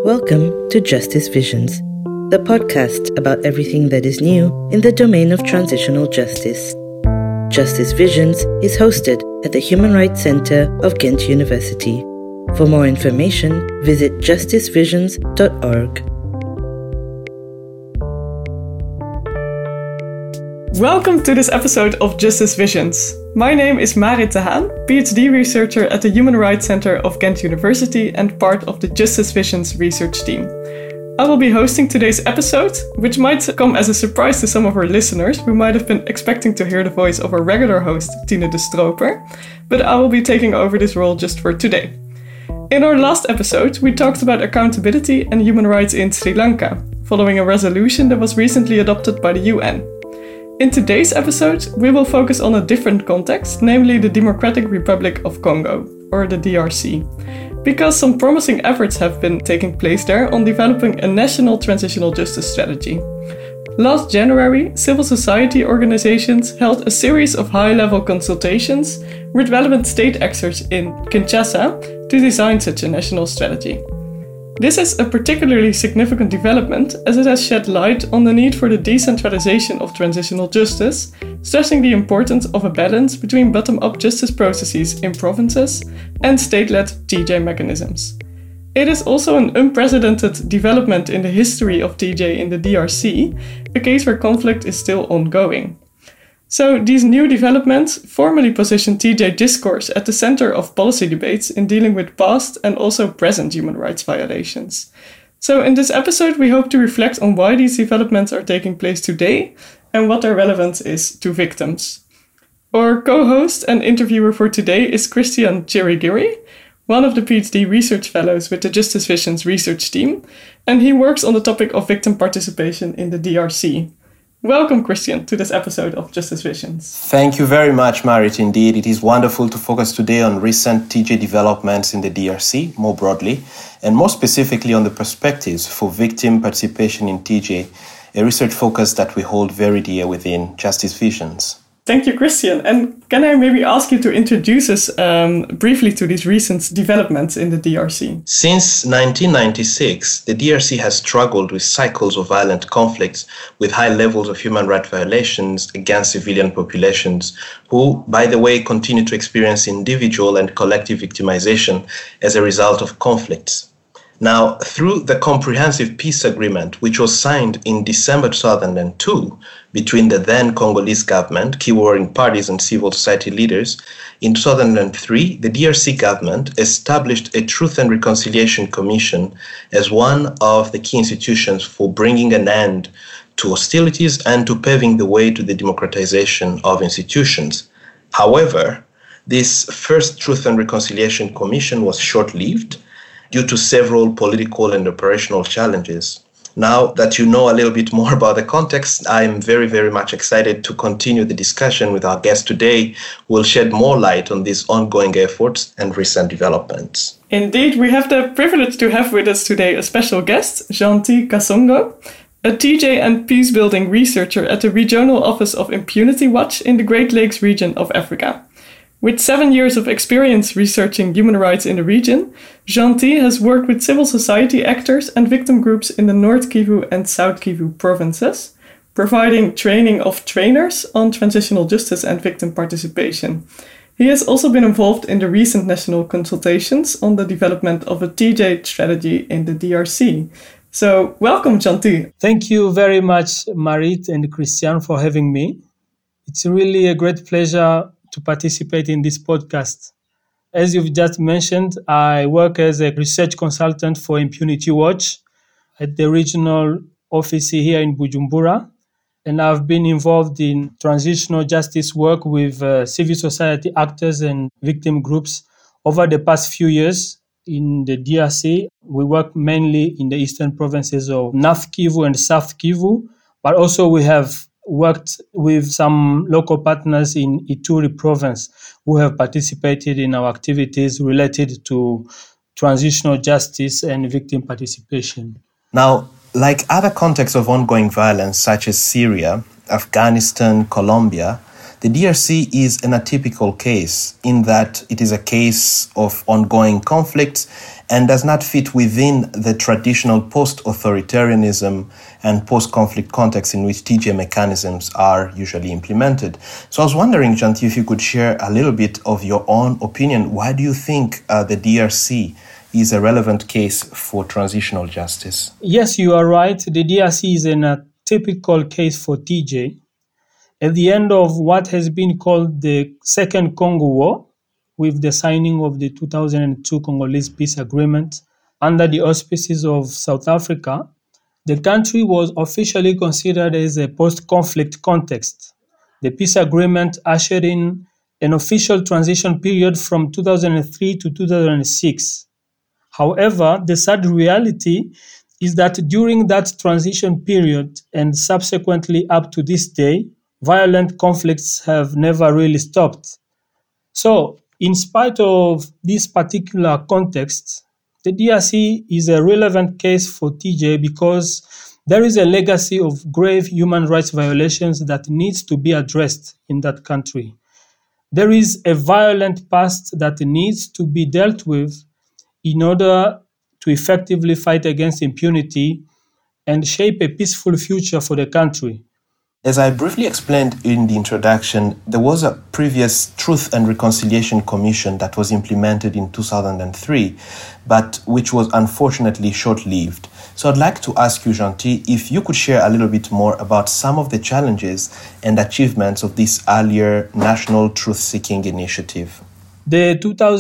Welcome to Justice Visions, the podcast about everything that is new in the domain of transitional justice. Justice Visions is hosted at the Human Rights Center of Ghent University. For more information, visit justicevisions.org. Welcome to this episode of Justice Visions. My name is Marit de Haan, PhD researcher at the Human Rights Center of Ghent University and part of the Justice Visions research team. I will be hosting today's episode, which might come as a surprise to some of our listeners who might have been expecting to hear the voice of our regular host, Tine de Stroper, but I will be taking over this role just for today. In our last episode, we talked about accountability and human rights in Sri Lanka, following a resolution that was recently adopted by the UN. In today's episode, we will focus on a different context, namely the Democratic Republic of Congo, or the DRC, because some promising efforts have been taking place there on developing a national transitional justice strategy. Last January, civil society organizations held a series of high-level consultations with relevant state actors in Kinshasa to design such a national strategy. This is a particularly significant development as it has shed light on the need for the decentralization of transitional justice, stressing the importance of a balance between bottom-up justice processes in provinces and state-led TJ mechanisms. It is also an unprecedented development in the history of TJ in the DRC, a case where conflict is still ongoing. So these new developments formally position TJ discourse at the center of policy debates in dealing with past and also present human rights violations. So in this episode, we hope to reflect on why these developments are taking place today and what their relevance is to victims. Our co-host and interviewer for today is Christian Chirigiri, one of the PhD research fellows with the Justice Visions research team, and he works on the topic of victim participation in the DRC. Welcome, Christian, to this episode of Justice Visions. Thank you very much, Marit. Indeed, it is wonderful to focus today on recent TJ developments in the DRC, more broadly, and more specifically on the perspectives for victim participation in TJ, a research focus that we hold very dear within Justice Visions. Thank you, Christian. And can I maybe ask you to introduce us briefly to these recent developments in the DRC? Since 1996, the DRC has struggled with cycles of violent conflicts with high levels of human rights violations against civilian populations who, by the way, continue to experience individual and collective victimization as a result of conflicts. Now, through the Comprehensive Peace Agreement, which was signed in December 2002 between the then Congolese government, key warring parties and civil society leaders, in 2003, the DRC government established a Truth and Reconciliation Commission as one of the key institutions for bringing an end to hostilities and to paving the way to the democratization of institutions. However, this first Truth and Reconciliation Commission was short-lived due to several political and operational challenges. Now that you know a little bit more about the context, I'm very, very much excited to continue the discussion with our guest today, who will shed more light on these ongoing efforts and recent developments. Indeed, we have the privilege to have with us today a special guest, Gentil Kasongo, a TJ and peacebuilding researcher at the Regional Office of Impunity Watch in the Great Lakes region of Africa. With 7 years of experience researching human rights in the region, Gentil has worked with civil society actors and victim groups in the North Kivu and South Kivu provinces, providing training of trainers on transitional justice and victim participation. He has also been involved in the recent national consultations on the development of a TJ strategy in the DRC. So, welcome, Gentil. Thank you very much, Marit and Christian, for having me. It's really a great pleasure to participate in this podcast. As you've just mentioned, I work as a research consultant for Impunity Watch at the regional office here in Bujumbura, and I've been involved in transitional justice work with civil society actors and victim groups over the past few years in the DRC. We work mainly in the eastern provinces of North Kivu and South Kivu, but also we have worked with some local partners in Ituri province who have participated in our activities related to transitional justice and victim participation. Now, like other contexts of ongoing violence such as Syria, Afghanistan, Colombia, the DRC is an atypical case in that it is a case of ongoing conflicts and does not fit within the traditional post-authoritarianism and post-conflict context in which TJ mechanisms are usually implemented. So I was wondering, Janti, if you could share a little bit of your own opinion. Why do you think the DRC is a relevant case for transitional justice? Yes, you are right. The DRC is an atypical case for TJ. At the end of what has been called the Second Congo War, with the signing of the 2002 Congolese peace agreement under the auspices of South Africa, the country was officially considered as a post-conflict context. The peace agreement ushered in an official transition period from 2003 to 2006. However, the sad reality is that during that transition period and subsequently up to this day, violent conflicts have never really stopped. So, in spite of this particular context, the DRC is a relevant case for TJ because there is a legacy of grave human rights violations that needs to be addressed in that country. There is a violent past that needs to be dealt with in order to effectively fight against impunity and shape a peaceful future for the country. As I briefly explained in the introduction, there was a previous Truth and Reconciliation Commission that was implemented in 2003, but which was unfortunately short-lived. So I'd like to ask you, Janti, if you could share a little bit more about some of the challenges and achievements of this earlier National Truth-Seeking Initiative. The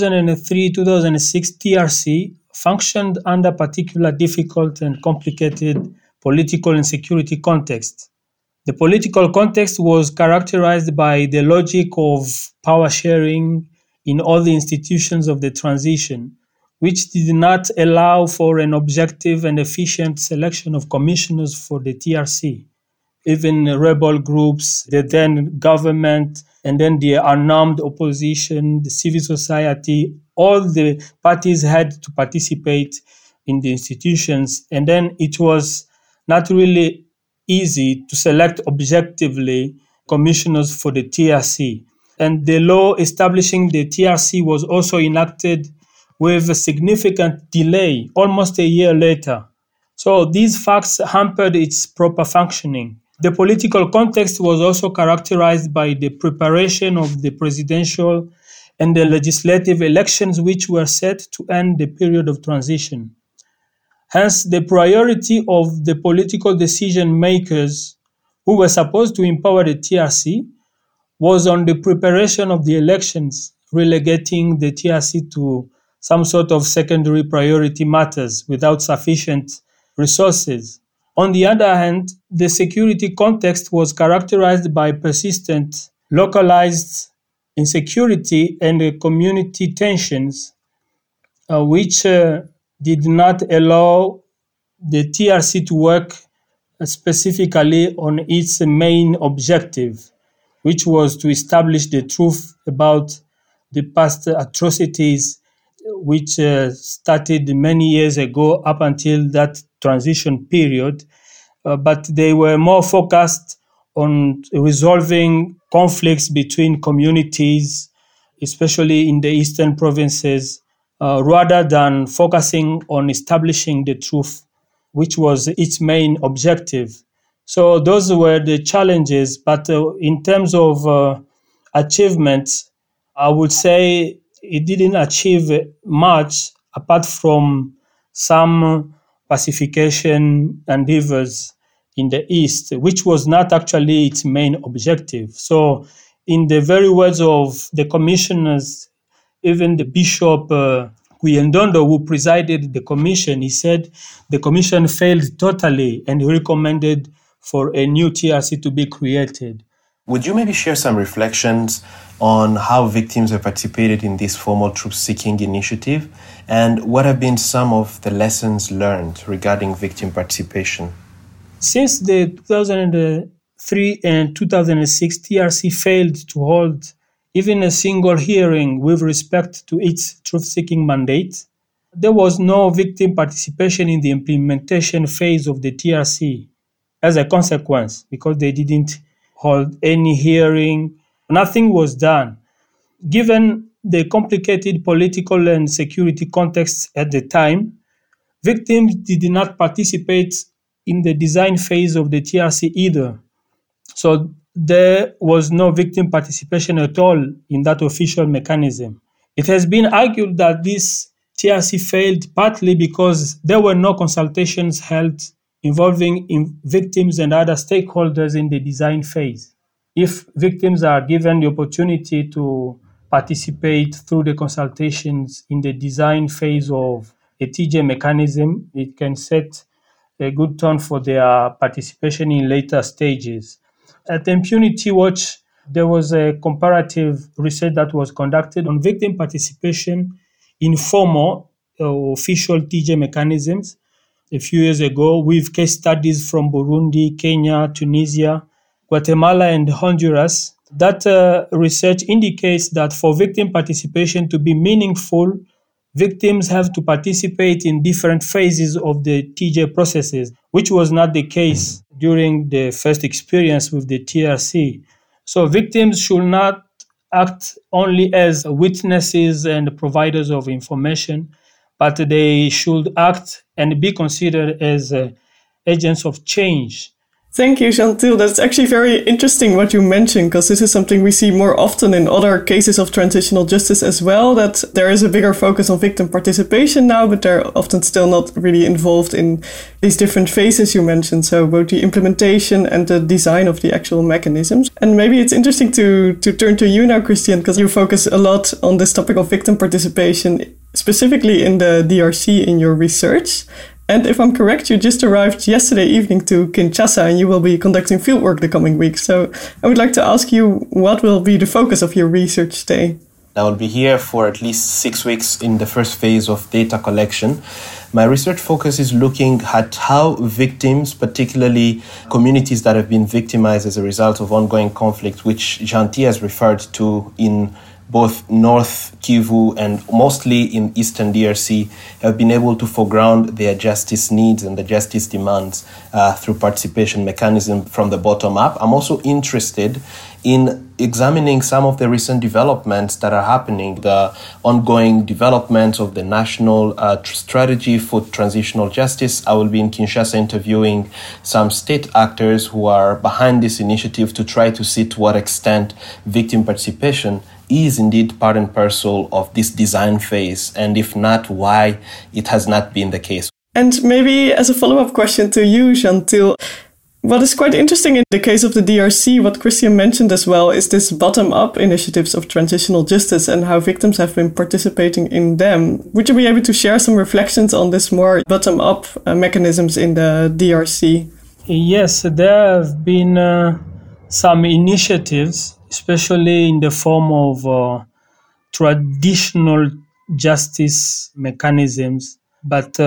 2003-2006 TRC functioned under particular difficult and complicated political and security context. The political context was characterized by the logic of power sharing in all the institutions of the transition, which did not allow for an objective and efficient selection of commissioners for the TRC. Even rebel groups, the then government, and then the unarmed opposition, the civil society, all the parties had to participate in the institutions. And then it was not really easy to select objectively commissioners for the TRC. And the law establishing the TRC was also enacted with a significant delay, almost a year later. So these facts hampered its proper functioning. The political context was also characterized by the preparation of the presidential and the legislative elections, which were set to end the period of transition. Hence, the priority of the political decision makers who were supposed to empower the TRC was on the preparation of the elections, relegating the TRC to some sort of secondary priority matters without sufficient resources. On the other hand, the security context was characterized by persistent, localized insecurity and community tensions, which did not allow the TRC to work specifically on its main objective, which was to establish the truth about the past atrocities which started many years ago up until that transition period. But they were more focused on resolving conflicts between communities, especially in the eastern provinces, rather than focusing on establishing the truth, which was its main objective. So those were the challenges. But in terms of achievements, I would say it didn't achieve much apart from some pacification endeavors in the East, which was not actually its main objective. So in the very words of the commissioners, even the Bishop Kuyendondo, who presided the commission, he said the commission failed totally and he recommended for a new TRC to be created. Would you maybe share some reflections on how victims have participated in this formal truth-seeking initiative and what have been some of the lessons learned regarding victim participation? Since the 2003 and 2006 TRC failed to hold even a single hearing with respect to its truth-seeking mandate, there was no victim participation in the implementation phase of the TRC as a consequence, because they didn't hold any hearing Nothing was done. Given the complicated political and security context at the time, victims did not participate in the design phase of the TRC either. So there was no victim participation at all in that official mechanism. It has been argued that this TRC failed partly because there were no consultations held involving victims and other stakeholders in the design phase. If victims are given the opportunity to participate through the consultations in the design phase of a TJ mechanism, it can set a good tone for their participation in later stages. At Impunity Watch, there was a comparative research that was conducted on victim participation in formal official TJ mechanisms a few years ago with case studies from Burundi, Kenya, Tunisia, Guatemala, and Honduras. That research indicates that for victim participation to be meaningful, victims have to participate in different phases of the TJ processes, which was not the case during the first experience with the TRC. So victims should not act only as witnesses and providers of information, but they should act and be considered as agents of change. Thank you, Chantil. That's actually very interesting what you mentioned, because this is something we see more often in other cases of transitional justice as well, that there is a bigger focus on victim participation now, but they're often still not really involved in these different phases you mentioned. So both the implementation and the design of the actual mechanisms. And maybe it's interesting to turn to you now, Christian, because you focus a lot on this topic of victim participation, specifically in the DRC in your research. And if I'm correct, you just arrived yesterday evening to Kinshasa and you will be conducting fieldwork the coming week. So I would like to ask you, what will be the focus of your research stay? I will be here for at least 6 weeks in the first phase of data collection. My research focus is looking at how victims, particularly communities that have been victimized as a result of ongoing conflict, which Gentil has referred to in both North Kivu and mostly in Eastern DRC, have been able to foreground their justice needs and the justice demands through participation mechanism from the bottom up. I'm also interested in examining some of the recent developments that are happening, the ongoing developments of the national strategy for transitional justice. I will be in Kinshasa interviewing some state actors who are behind this initiative to try to see to what extent victim participation is indeed part and parcel of this design phase, and if not, why it has not been the case. And maybe as a follow-up question to you, Chantil, what is quite interesting in the case of the DRC, what Christian mentioned as well, is this bottom-up initiatives of transitional justice and how victims have been participating in them. Would you be able to share some reflections on this more bottom-up mechanisms in the DRC? Yes, there have been some initiatives, especially in the form of traditional justice mechanisms, but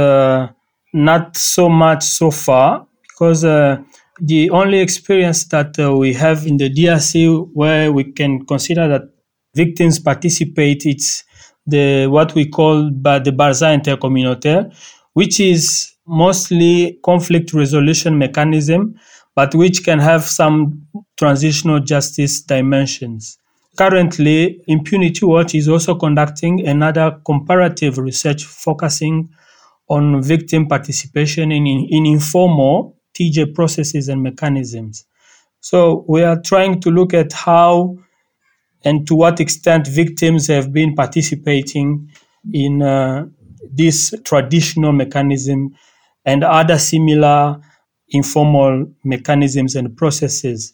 not so much so far, because the only experience that we have in the DRC where we can consider that victims participate, it's what we call the Barza intercommunautaire, which is mostly conflict resolution mechanism, but which can have some transitional justice dimensions. Currently, Impunity Watch is also conducting another comparative research focusing on victim participation in informal TJ processes and mechanisms. So we are trying to look at how and to what extent victims have been participating in this traditional mechanism and other similar informal mechanisms and processes.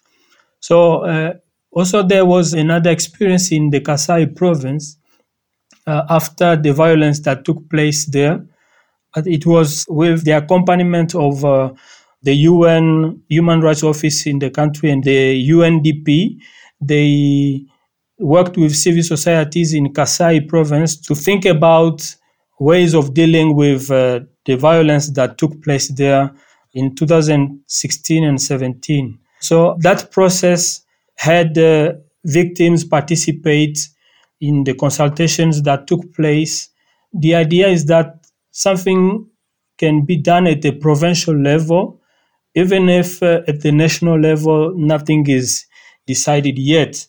So also there was another experience in the Kasai province after the violence that took place there. But it was with the accompaniment of the UN Human Rights Office in the country and the UNDP. They worked with civil societies in Kasai province to think about ways of dealing with the violence that took place there in 2016 and 17. So that process had victims participate in the consultations that took place. The idea is that something can be done at the provincial level, even if at the national level nothing is decided yet.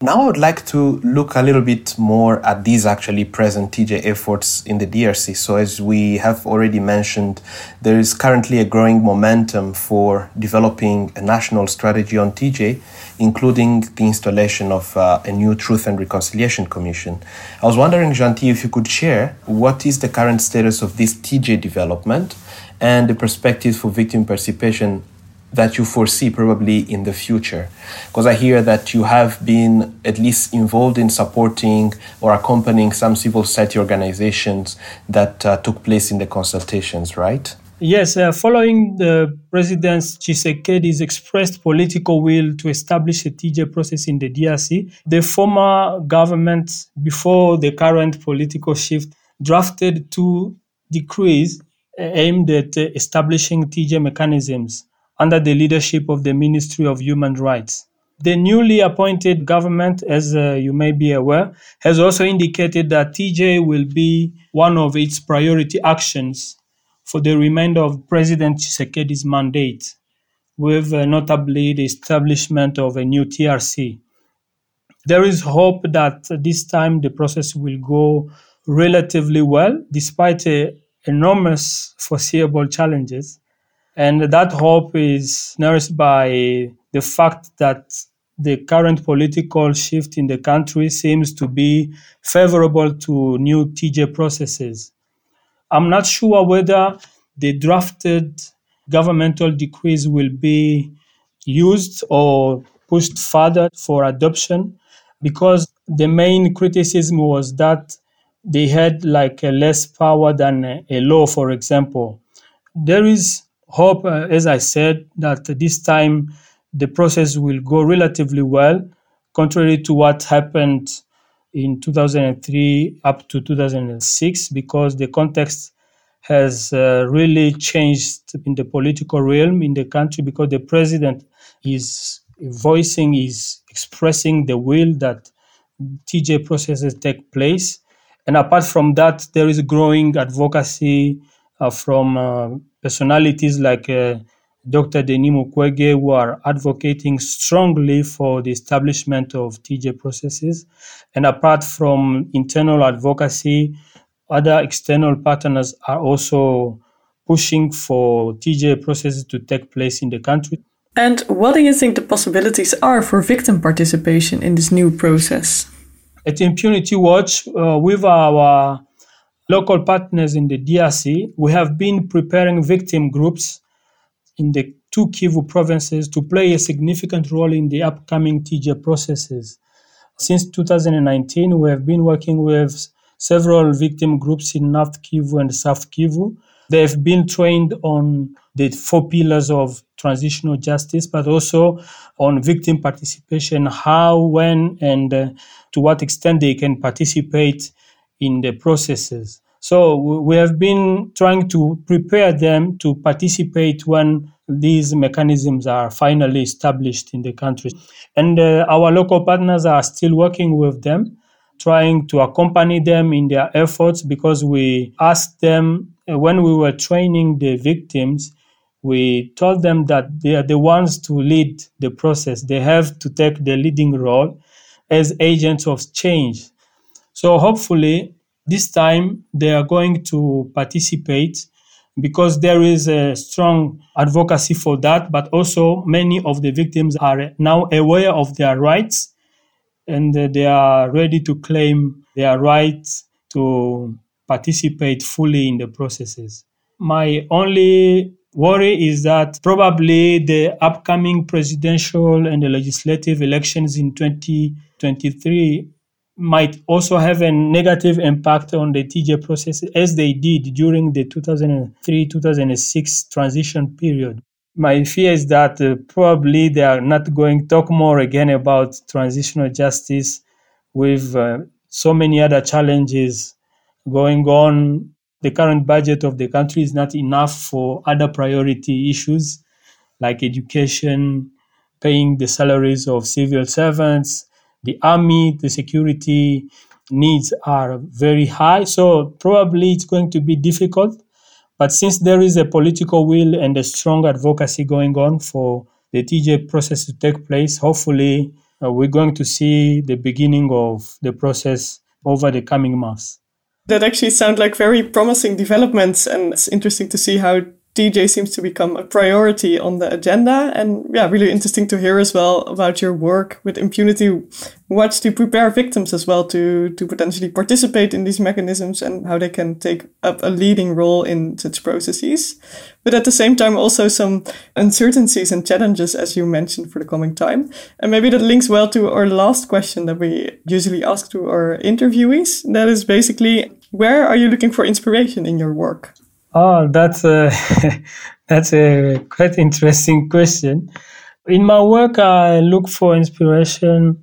Now I would like to look a little bit more at these actually present TJ efforts in the DRC. So as we have already mentioned, there is currently a growing momentum for developing a national strategy on TJ, including the installation of a new Truth and Reconciliation Commission. I was wondering, Gentil, if you could share what is the current status of this TJ development and the perspectives for victim participation that you foresee probably in the future? Because I hear that you have been at least involved in supporting or accompanying some civil society organizations that took place in the consultations, right? Yes, following the President Tshisekedi's expressed political will to establish a TJ process in the DRC, the former government, before the current political shift, drafted 2 decrees aimed at establishing TJ mechanisms under the leadership of the Ministry of Human Rights. The newly appointed government, as you may be aware, has also indicated that TJ will be one of its priority actions for the remainder of President Tshisekedi's mandate, with notably the establishment of a new TRC. There is hope that this time the process will go relatively well, despite enormous foreseeable challenges. And that hope is nourished by the fact that the current political shift in the country seems to be favorable to new TJ processes. I'm not sure whether the drafted governmental decrees will be used or pushed further for adoption, because the main criticism was that they had like a less power than a law, for example. There is hope, as I said, that this time the process will go relatively well, contrary to what happened in 2003 up to 2006, because the context has really changed in the political realm in the country, because the president is expressing the will that TJ processes take place. And apart from that, there is growing advocacy from personalities like Dr. Denis Mukwege, who are advocating strongly for the establishment of TJ processes. And apart from internal advocacy, other external partners are also pushing for TJ processes to take place in the country. And what do you think the possibilities are for victim participation in this new process? At Impunity Watch, with our local partners in the DRC, we have been preparing victim groups in the 2 Kivu provinces to play a significant role in the upcoming TJ processes. Since 2019, we have been working with several victim groups in North Kivu and South Kivu. They have been trained on the 4 pillars of transitional justice, but also on victim participation, how, when, and to what extent they can participate in the processes. So we have been trying to prepare them to participate when these mechanisms are finally established in the country. And our local partners are still working with them, trying to accompany them in their efforts, because we asked them, when we were training the victims, we told them that they are the ones to lead the process. They have to take the leading role as agents of change. So hopefully this time they are going to participate, because there is a strong advocacy for that, but also many of the victims are now aware of their rights, and they are ready to claim their rights to participate fully in the processes. My only worry is that probably the upcoming presidential and the legislative elections in 2023 might also have a negative impact on the TJ process, as they did during the 2003-2006 transition period. My fear is that probably they are not going to talk more again about transitional justice, with so many other challenges going on. The current budget of the country is not enough for other priority issues like education, paying the salaries of civil servants, the army, the security needs are very high. So probably it's going to be difficult. But since there is a political will and a strong advocacy going on for the TJ process to take place, hopefully we're going to see the beginning of the process over the coming months. That actually sound like very promising developments, and it's interesting to see how DJ seems to become a priority on the agenda. And yeah, really interesting to hear as well about your work with Impunity Watch to prepare victims as well to potentially participate in these mechanisms and how they can take up a leading role in such processes. But at the same time, also some uncertainties and challenges, as you mentioned, for the coming time. And maybe that links well to our last question that we usually ask to our interviewees. That is basically, where are you looking for inspiration in your work? Oh, that's a quite interesting question. In my work, I look for inspiration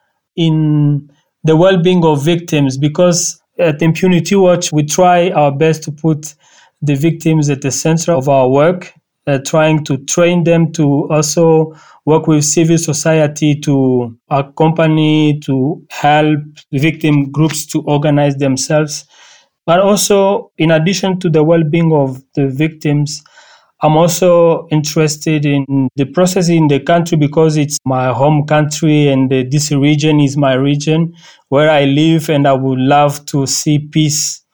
in the well-being of victims, because at Impunity Watch, we try our best to put the victims at the center of our work, trying to train them to also work with civil society to accompany, to help victim groups to organize themselves. But also, in addition to the well-being of the victims, I'm also interested in the process in the country, because it's my home country and this region is my region where I live, and I would love to see peace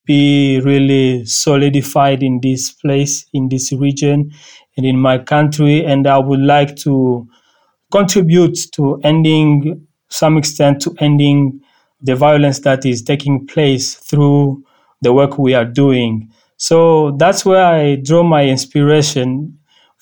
be really solidified in this place, in this region and in my country. And I would like to contribute to ending, some extent, to ending the violence that is taking place through the work we are doing. So that's where I draw my inspiration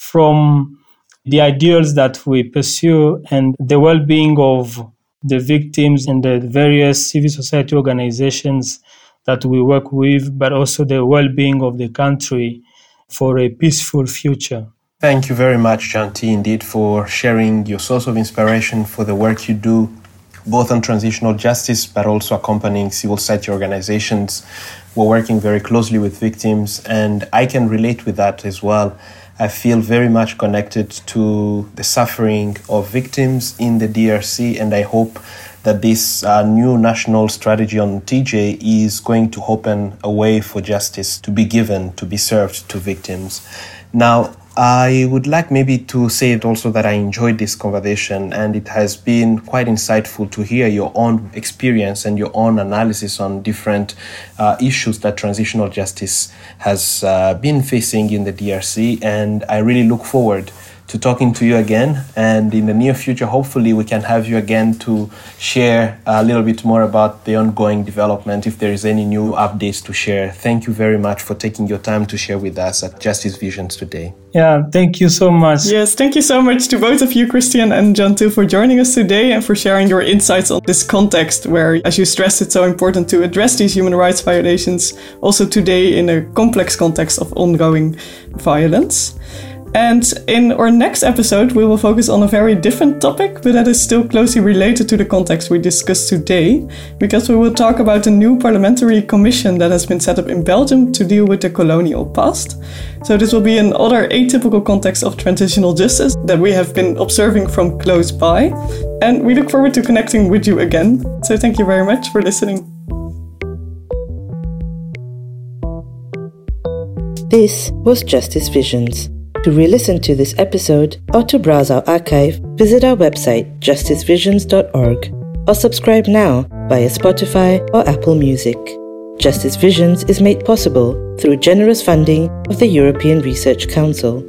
from, the ideals that we pursue and the well-being of the victims and the various civil society organizations that we work with, but also the well-being of the country for a peaceful future. Thank you very much, Janti, indeed, for sharing your source of inspiration for the work you do, both on transitional justice, but also accompanying civil society organizations. We're working very closely with victims, and I can relate with that as well. I feel very much connected to the suffering of victims in the DRC, and I hope that this new national strategy on TJ is going to open a way for justice to be given, to be served to victims. Now, I would like maybe to say it also that I enjoyed this conversation, and it has been quite insightful to hear your own experience and your own analysis on different issues that transitional justice has been facing in the DRC. And I really look forward to talking to you again. And in the near future, hopefully we can have you again to share a little bit more about the ongoing development, if there is any new updates to share. Thank you very much for taking your time to share with us at Justice Visions today. Yeah, thank you so much. Yes, thank you so much to both of you, Christian and Jantu, for joining us today and for sharing your insights on this context where, as you stressed, it's so important to address these human rights violations also today in a complex context of ongoing violence. And in our next episode, we will focus on a very different topic, but that is still closely related to the context we discussed today, because we will talk about a new parliamentary commission that has been set up in Belgium to deal with the colonial past. So this will be another atypical context of transitional justice that we have been observing from close by. And we look forward to connecting with you again. So thank you very much for listening. This was Justice Visions. To re-listen to this episode or to browse our archive, visit our website justicevisions.org or subscribe now via Spotify or Apple Music. Justice Visions is made possible through generous funding of the European Research Council.